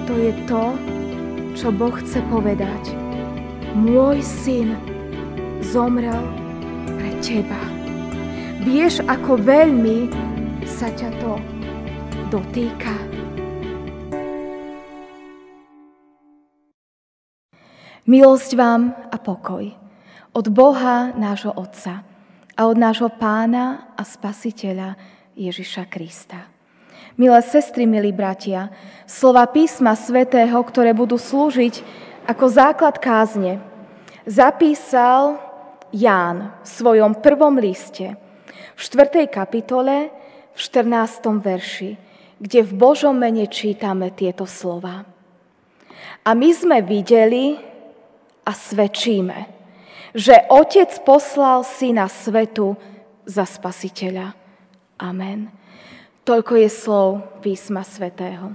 to je to, čo Boh chce povedať. Môj syn zomrel pre teba. Vieš, ako veľmi sa ťa to dotýka. Milosť vám a pokoj od Boha nášho Otca a od nášho Pána a Spasiteľa Ježiša Krista. Milé sestry, milí bratia, slova písma svätého, ktoré budú slúžiť ako základ kázne, zapísal Ján v svojom prvom liste, v 4. kapitole, v 14. verši, kde v Božom mene čítame tieto slova. A my sme videli a svedčíme, že Otec poslal Syna svetu za Spasiteľa. Amen. Toľko je slov písma svätého.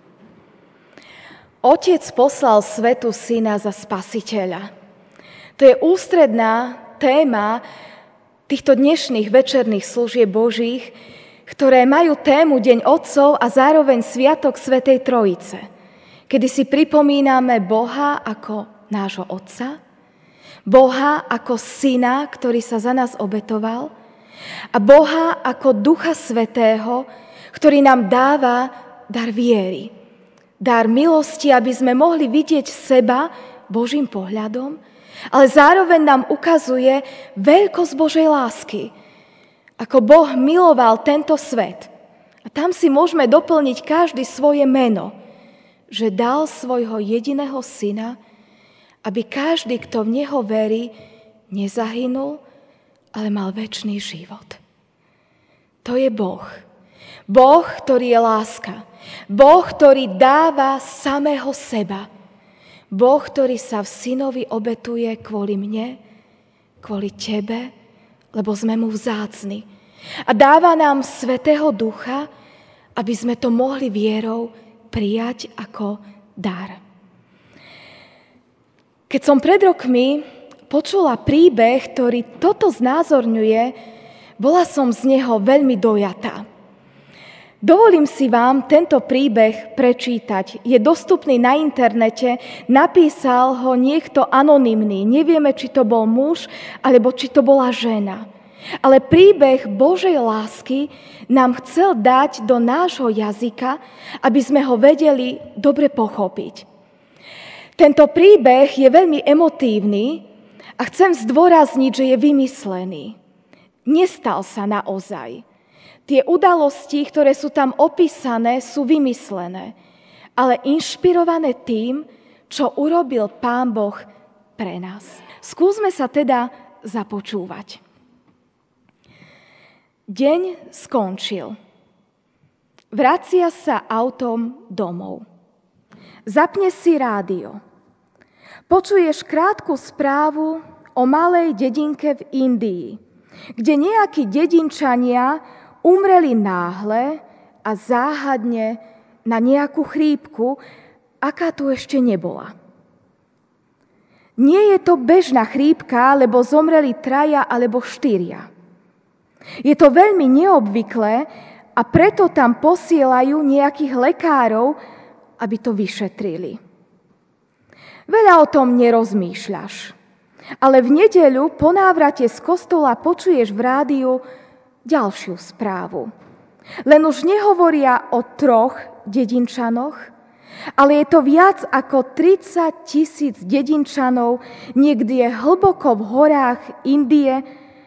Otec poslal svetu Syna za Spasiteľa. To je ústredná téma týchto dnešných večerných služieb Božích, ktoré majú tému Deň Otcov a zároveň Sviatok Svätej Trojice, kedy si pripomíname Boha ako nášho Otca, Boha ako Syna, ktorý sa za nás obetoval, a Boha ako Ducha Svätého, ktorý nám dáva dar viery, dar milosti, aby sme mohli vidieť seba Božím pohľadom, ale zároveň nám ukazuje veľkosť Božej lásky, ako Boh miloval tento svet. A tam si môžeme doplniť každý svoje meno, že dal svojho jediného Syna, aby každý, kto v Neho verí, nezahynul, ale mal večný život. To je Boh. Boh, ktorý je láska. Boh, ktorý dáva samého seba. Boh, ktorý sa v Synovi obetuje kvôli mne, kvôli tebe, lebo sme mu vzácni. A dáva nám Svätého Ducha, aby sme to mohli vierou prijať ako dar. Keď som pred rokmi počula príbeh, ktorý toto znázorňuje, bola som z neho veľmi dojatá. Dovolím si vám tento príbeh prečítať. Je dostupný na internete, napísal ho niekto anonymný. Nevieme, či to bol muž, alebo či to bola žena. Ale príbeh Božej lásky nám chcel dať do nášho jazyka, aby sme ho vedeli dobre pochopiť. Tento príbeh je veľmi emotívny a chcem zdôrazniť, že je vymyslený. Nestal sa naozaj. Tie udalosti, ktoré sú tam opísané, sú vymyslené, ale inšpirované tým, čo urobil Pán Boh pre nás. Skúsme sa teda započúvať. Deň skončil. Vracia sa autom domov. Zapne si rádio. Počuješ krátku správu o malej dedinke v Indii, kde nejakí dedinčania umreli náhle a záhadne na nejakú chrípku, aká tu ešte nebola. Nie je to bežná chrípka, lebo zomreli 3 alebo 4. Je to veľmi neobvyklé a preto tam posielajú nejakých lekárov, aby to vyšetrili. Veľa o tom nerozmýšľaš, ale v nedeľu po návrate z kostola počuješ v rádiu ďalšiu správu. Len už nehovoria o 3 dedinčanoch, ale je to viac ako 30 000 dedinčanov niekde hlboko v horách Indie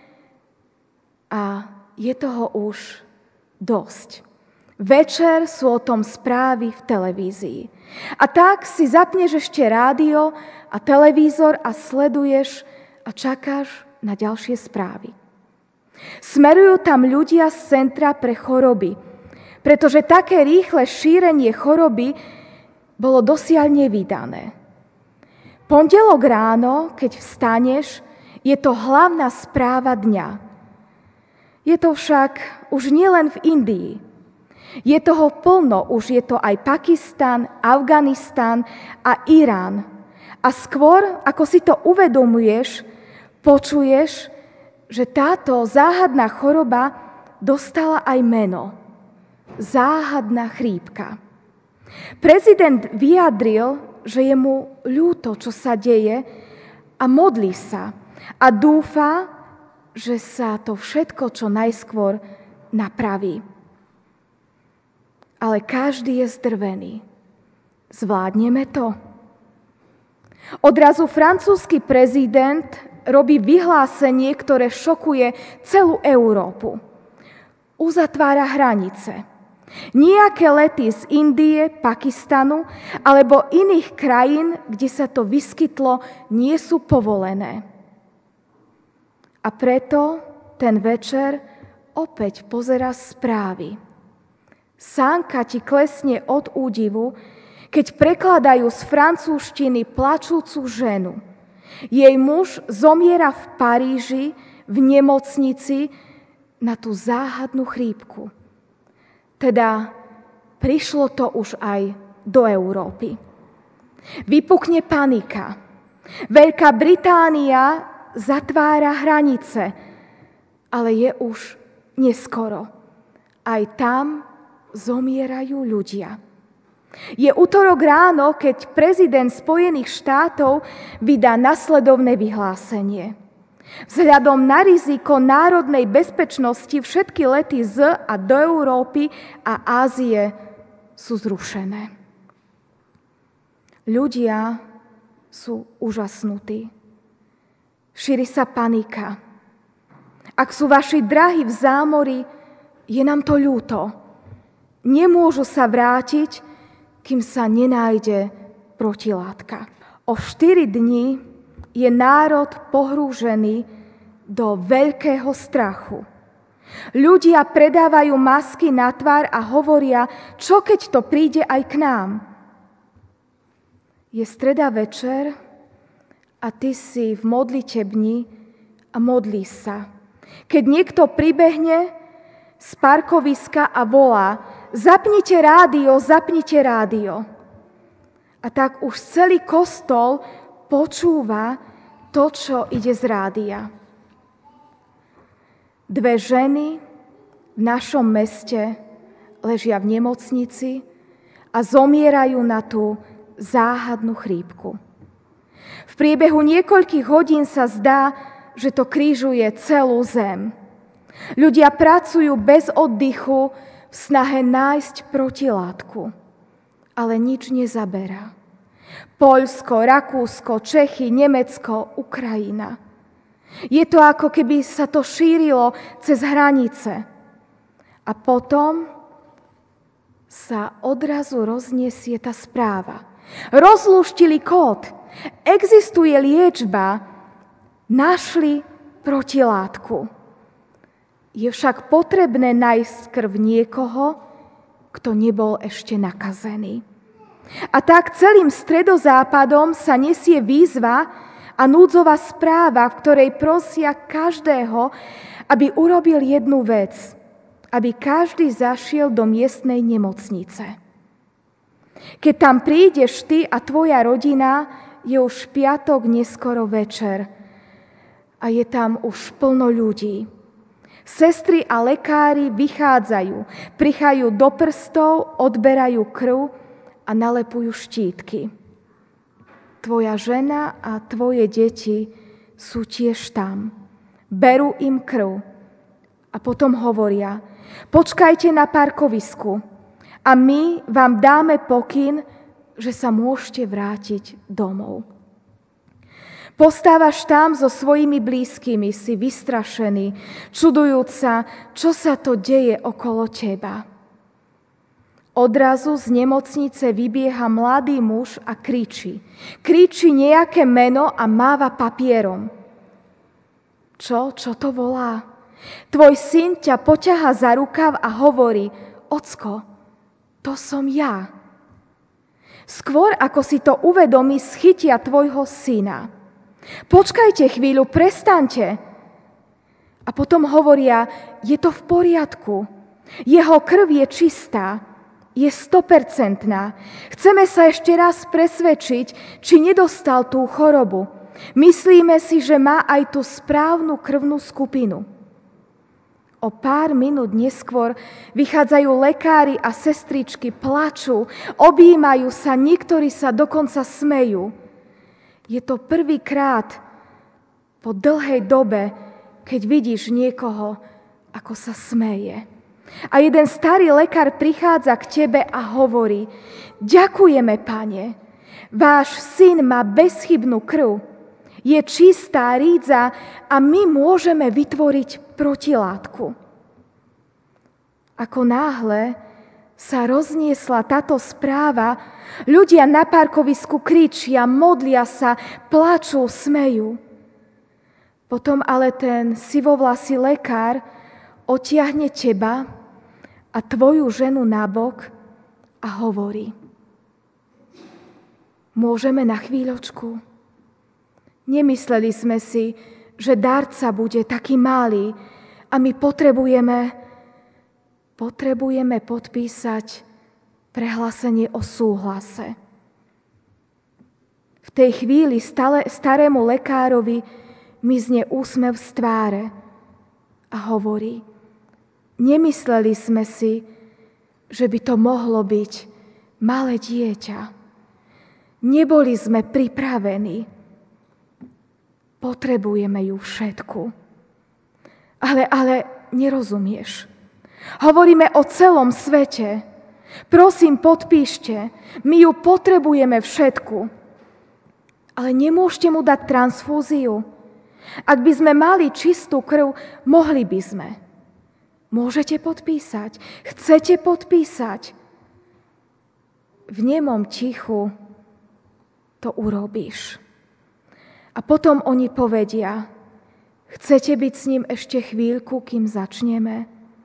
a je toho už dosť. Večer sú o tom správy v televízii. A tak si zapneš ešte rádio a televízor a sleduješ a čakáš na ďalšie správy. Smerujú tam ľudia z centra pre choroby, pretože také rýchle šírenie choroby bolo dosiaľ nevídané. Pondelok ráno, keď vstaneš, je to hlavná správa dňa. Je to však už nielen v Indii. Je toho plno, už je to aj Pakistan, Afganistan a Irán. A skôr, ako si to uvedomuješ, počuješ, že táto záhadná choroba dostala aj meno. Záhadná chrípka. Prezident vyjadril, že je mu ľúto, čo sa deje, a modlí sa a dúfa, že sa to všetko čo najskôr napraví. Ale každý je zdrvený. Zvládneme to? Odrazu francúzsky prezident robí vyhlásenie, ktoré šokuje celú Európu. Uzatvára hranice. Nijaké lety z Indie, Pakistanu alebo iných krajín, kde sa to vyskytlo, nie sú povolené. A preto ten večer opäť pozerá správy. Sánka ti klesne od údivu, keď prekladajú z francúzštiny plačúcu ženu. Jej muž zomiera v Paríži, v nemocnici, na tú záhadnú chrípku. Teda prišlo to už aj do Európy. Vypukne panika. Veľká Británia zatvára hranice, ale je už neskoro. Aj tam zomierajú ľudia. Je utorok ráno, keď prezident Spojených štátov vydá nasledovné vyhlásenie. Vzhľadom na riziko národnej bezpečnosti všetky lety z a do Európy a Ázie sú zrušené. Ľudia sú úžasnutí. Šíri sa panika. Ak sú vaši drahí v zámori, je nám to ľúto. Nemôžu sa vrátiť, kým sa nenájde protilátka. O 4 dni je národ pohrúžený do veľkého strachu. Ľudia predávajú masky na tvár a hovoria, čo keď to príde aj k nám. Je streda večer a ty si v modlitebni a modlíš sa. Keď niekto pribehne z parkoviska a volá, zapnite rádio, zapnite rádio. A tak už celý kostol počúva to, čo ide z rádia. 2 ženy v našom meste ležia v nemocnici a zomierajú na tú záhadnú chrípku. V priebehu niekoľkých hodín sa zdá, že to krížuje celú zem. Ľudia pracujú bez oddychu v snahe nájsť protilátku, ale nič nezaberá. Poľsko, Rakúsko, Čechy, Nemecko, Ukrajina. Je to ako keby sa to šírilo cez hranice. A potom sa odrazu rozniesie tá správa. Rozlúštili kód. Existuje liečba. Našli protilátku. Je však potrebné nájsť krv niekoho, kto nebol ešte nakazený. A tak celým stredozápadom sa nesie výzva a núdzová správa, v ktorej prosia každého, aby urobil jednu vec, aby každý zašiel do miestnej nemocnice. Keď tam prídeš ty a tvoja rodina, je už piatok neskoro večer a je tam už plno ľudí. Sestry a lekári vychádzajú, prichajú do prstov, odberajú krv a nalepujú štítky. Tvoja žena a tvoje deti sú tiež tam. Berú im krv a potom hovoria, počkajte na parkovisku a my vám dáme pokyn, že sa môžete vrátiť domov. Postávaš tam so svojimi blízkymi, si vystrašený, čudujúc sa, čo sa to deje okolo teba. Odrazu z nemocnice vybieha mladý muž a kričí. Kričí nejaké meno a máva papierom. Čo to volá? Tvoj syn ťa poťahá za rukav a hovorí, ocko, to som ja. Skôr ako si to uvedomí, schytia tvojho syna. Počkajte chvíľu, prestaňte. A potom hovoria, je to v poriadku. Jeho krv je čistá, je 100%. Chceme sa ešte raz presvedčiť, či nedostal tú chorobu. Myslíme si, že má aj tú správnu krvnú skupinu. O pár minút neskôr vychádzajú lekári a sestričky, plačú, objímajú sa, niektorí sa dokonca smejú. Je to prvýkrát po dlhej dobe, keď vidíš niekoho, ako sa smeje. A jeden starý lekár prichádza k tebe a hovorí: ďakujeme, Pane, váš syn má bezchybnú krv, je čistá rýdza a my môžeme vytvoriť protilátku. Ako náhle sa rozniesla táto správa, ľudia na parkovisku kričia, modlia sa, plačú, smejú. Potom ale ten sivovlasý lekár otiahne teba a tvoju ženu nabok a hovorí: môžeme na chvíľočku? Nemysleli sme si, že darca bude taký malý a my potrebujeme podpísať prehlásenie o súhlase. V tej chvíli starému lekárovi mizne úsmev z tváre a hovorí: nemysleli sme si, že by to mohlo byť malé dieťa. Neboli sme pripravení. Potrebujeme ju všetku. Ale nerozumieš. Hovoríme o celom svete. Prosím, podpíšte. My ju potrebujeme všetku. Ale nemôžete mu dať transfúziu. Ak by sme mali čistú krv, mohli by sme. Môžete podpísať. Chcete podpísať. V nemom tichu to urobíš. A potom oni povedia: chcete byť s ním ešte chvíľku, kým začneme?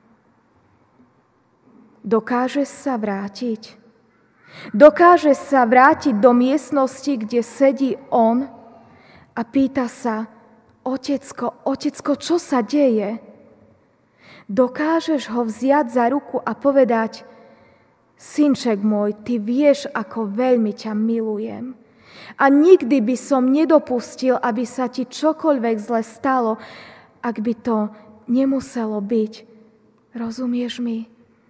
Dokážeš sa vrátiť? Dokážeš sa vrátiť do miestnosti, kde sedí on a pýta sa: Otecko, čo sa deje? Dokážeš ho vziať za ruku a povedať: synček môj, ty vieš, ako veľmi ťa milujem. A nikdy by som nedopustil, aby sa ti čokoľvek zle stalo, ak by to nemuselo byť. Rozumieš mi?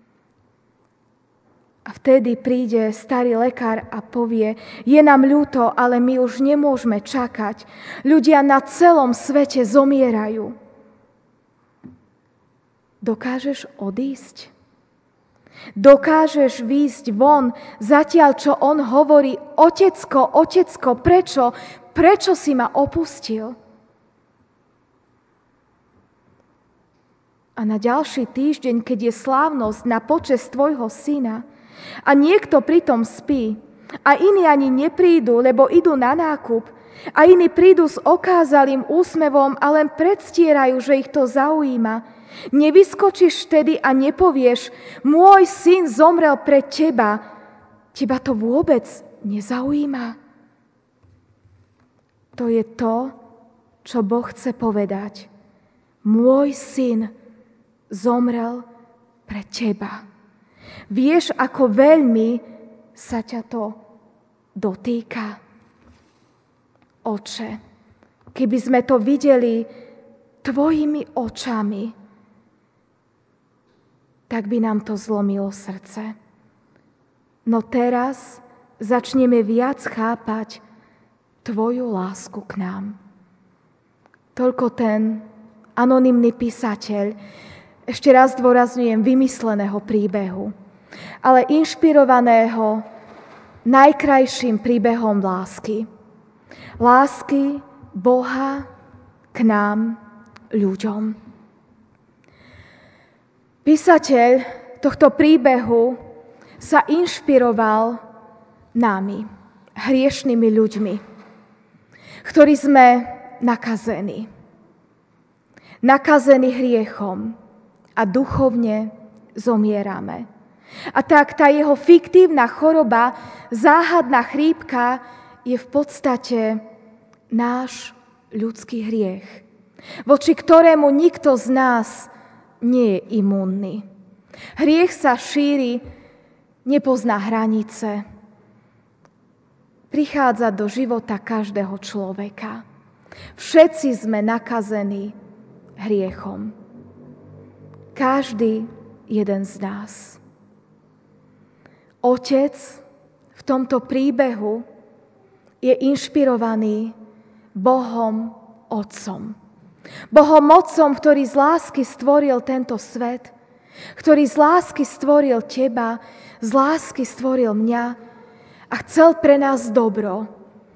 A vtedy príde starý lekár a povie: je nám ľúto, ale my už nemôžeme čakať. Ľudia na celom svete zomierajú. Dokážeš odísť? Dokážeš výjsť von, zatiaľ čo on hovorí: Otecko, prečo si ma opustil? A na ďalší týždeň, keď je slávnosť na počesť tvojho syna a niekto pritom spí a iní ani neprídu, lebo idú na nákup, a iní prídu s okázalým úsmevom a len predstierajú, že ich to zaujíma, nevyskočíš vtedy a nepovieš: môj syn zomrel pre teba. Teba to vôbec nezaujíma? To je to, čo Boh chce povedať. Môj syn zomrel pre teba. Vieš, ako veľmi sa ťa to dotýka? Oče, keby sme to videli tvojimi očami, tak by nám to zlomilo srdce. No teraz začneme viac chápať tvoju lásku k nám. Toľko ten anonymný písateľ, ešte raz zdôrazňujem, vymysleného príbehu, ale inšpirovaného najkrajším príbehom lásky. Lásky Boha k nám, ľuďom. Písateľ tohto príbehu sa inšpiroval nami, hriešnými ľuďmi, ktorí sme nakazení. Nakazení hriechom a duchovne zomierame. A tak tá jeho fiktívna choroba, záhadná chrípka, je v podstate náš ľudský hriech, voči ktorému nikto z nás nie je imúnny. Hriech sa šíri, nepozná hranice. Prichádza do života každého človeka. Všetci sme nakazení hriechom. každý jeden z nás. Otec v tomto príbehu je inšpirovaný Bohom Otcom. Bohom Otcom, ktorý z lásky stvoril tento svet, ktorý z lásky stvoril teba, z lásky stvoril mňa a chcel pre nás dobro.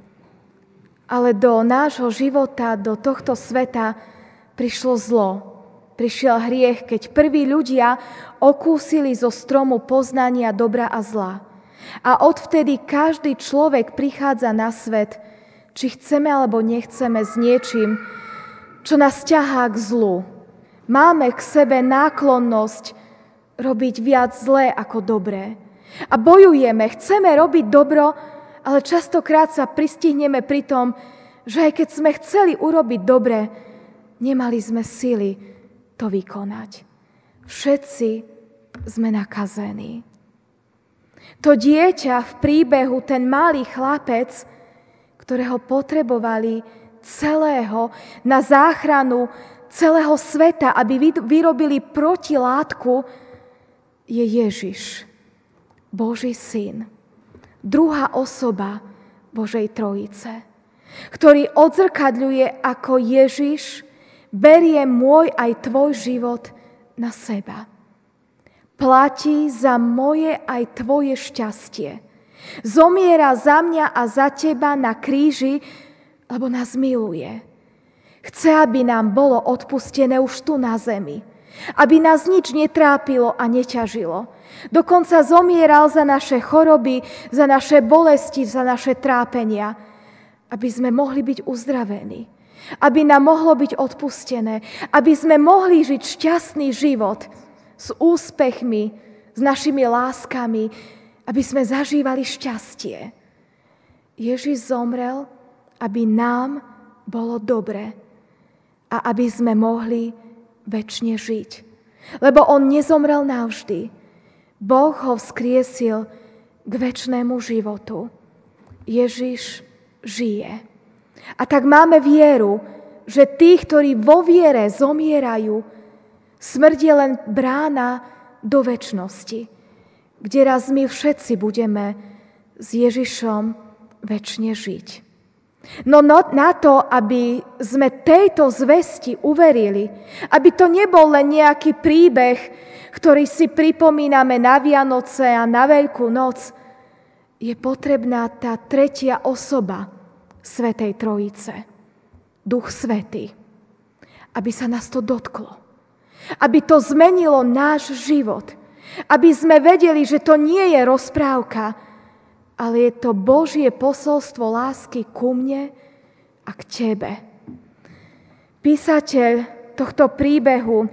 Ale do nášho života, do tohto sveta prišlo zlo. Prišiel hriech, keď prví ľudia okúsili zo stromu poznania dobra a zla. A odvtedy každý človek prichádza na svet, či chceme alebo nechceme, s niečím, čo nás ťahá k zlu. Máme k sebe náklonnosť robiť viac zlé ako dobré. A bojujeme, chceme robiť dobro, ale častokrát sa pristihneme pri tom, že aj keď sme chceli urobiť dobre, nemali sme sily to vykonať. Všetci sme nakazení. To dieťa v príbehu, ten malý chlapec, ktorého potrebovali celého na záchranu celého sveta, aby vyrobili protilátku, je Ježiš, Boží syn, druhá osoba Božej Trojice, ktorý odzrkadľuje, ako Ježiš berie môj aj tvoj život na seba. Platí za moje aj tvoje šťastie. Zomiera za mňa a za teba na kríži, lebo nás miluje. Chce, aby nám bolo odpustené už tu na zemi. Aby nás nič netrápilo a neťažilo. Dokonca zomieral za naše choroby, za naše bolesti, za naše trápenia. Aby sme mohli byť uzdravení. Aby nám mohlo byť odpustené, aby sme mohli žiť šťastný život s úspechmi, s našimi láskami, aby sme zažívali šťastie. Ježiš zomrel, aby nám bolo dobre a aby sme mohli večne žiť. Lebo on nezomrel navždy. Boh ho vzkriesil k večnému životu. Ježiš žije. A tak máme vieru, že tí, ktorí vo viere zomierajú, smrť je len brána do večnosti, kde raz my všetci budeme s Ježišom večne žiť. No na to, aby sme tejto zvesti uverili, aby to nebol len nejaký príbeh, ktorý si pripomíname na Vianoce a na Veľkú noc, je potrebná tá tretia osoba Svätej Trojice, Duch Svätý, aby sa nás to dotklo, aby to zmenilo náš život, aby sme vedeli, že to nie je rozprávka, ale je to Božie posolstvo lásky ku mne a k tebe. Písateľ tohto príbehu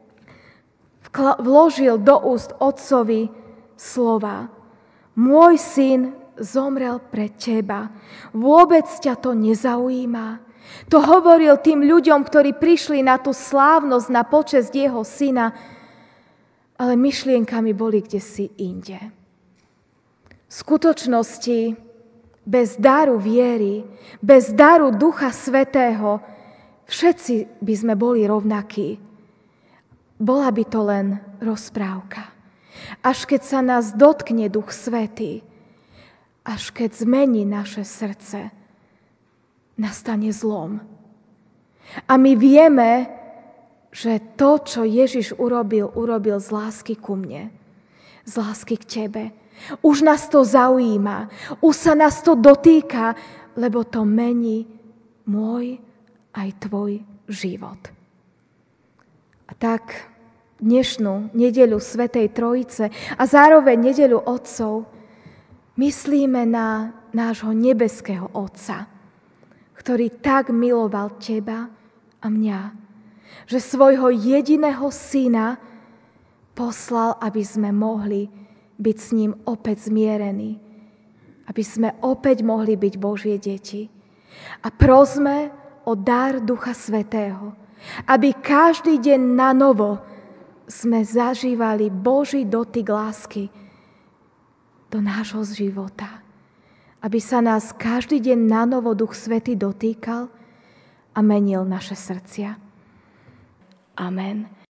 vložil do úst otcovi slova: Môj syn zomrel pre teba. Vôbec ťa to nezaujíma. To hovoril tým ľuďom, ktorí prišli na tú slávnosť, na počesť jeho syna, ale myšlienkami boli kdesi inde. V skutočnosti bez daru viery, bez daru Ducha Svätého, všetci by sme boli rovnakí. Bola by to len rozprávka. Až keď sa nás dotkne Duch Svätý, až keď zmení naše srdce, nastane zlom. A my vieme, že to, čo Ježiš urobil z lásky ku mne, z lásky k tebe. Už nás to zaujíma, už sa nás to dotýka, lebo to mení môj aj tvoj život. A tak dnešnú nedeľu Svätej Trojice a zároveň nedeľu Otcov myslíme na nášho nebeského Otca, ktorý tak miloval teba a mňa, že svojho jediného syna poslal, aby sme mohli byť s ním opäť zmierení, aby sme opäť mohli byť Božie deti. A prosme o dar Ducha Svätého, aby každý deň na novo sme zažívali Boží dotyk lásky do nášho života. Aby sa nás každý deň na novo Duch Svätý dotýkal a menil naše srdcia. Amen.